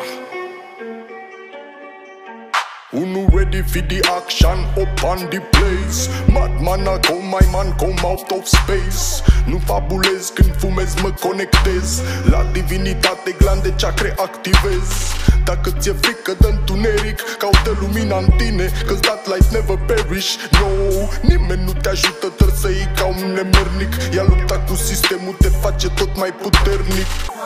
Who no ready for the action up on the place? Madman a come, my man come out of space. Nu fabulez când fumez, mă conectez la divinitate, glande chakre activez. Dacă ți-e frică de întuneric, caută lumina în tine, cause that light never perish. No, nimeni nu te ajută, trebuie să iei ca un nemernic. Ia lupta cu sistemul te face tot mai puternic.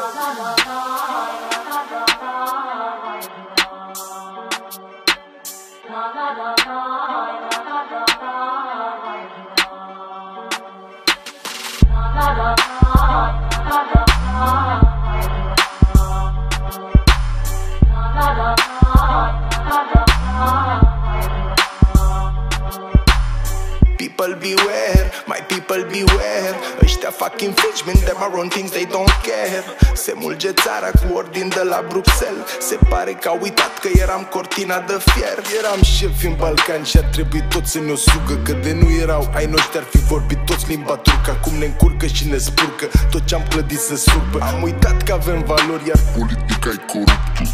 People beware, my people beware. Ăștia fac infringement, them are on things they don't care. Se mulge țara cu ordin de la Bruxelles. Se pare că au uitat că eram cortina de fier. Eram șef în Balcani și ar trebui toți să ne-o sugă, că de nu erau ai noștri ar fi vorbit toți limba turcă. Acum ne încurcă și ne spurcă, tot ce-am clădit se surpă. Am uitat că avem valori, iar politica e coruptul.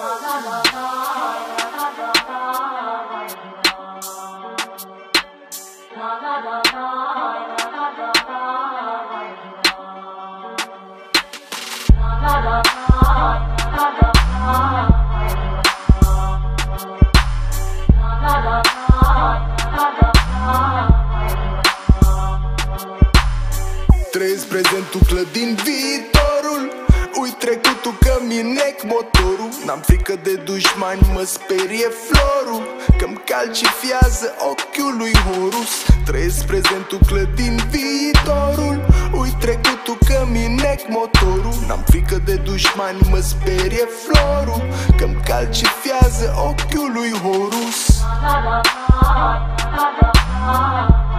Trăiesc prezentul, clădind viitorul. Uit trecutul că mi-nec motorul. N-am frică de dușmani, mă sperie florul, că-mi calcifiază ochiul lui Horus. Trăiesc prezentul, clădind viitorul. Uit trecutul că mi-nec motorul. N-am frică de dușmani, mă sperie florul, că-mi calcifiază ochiul lui Horus.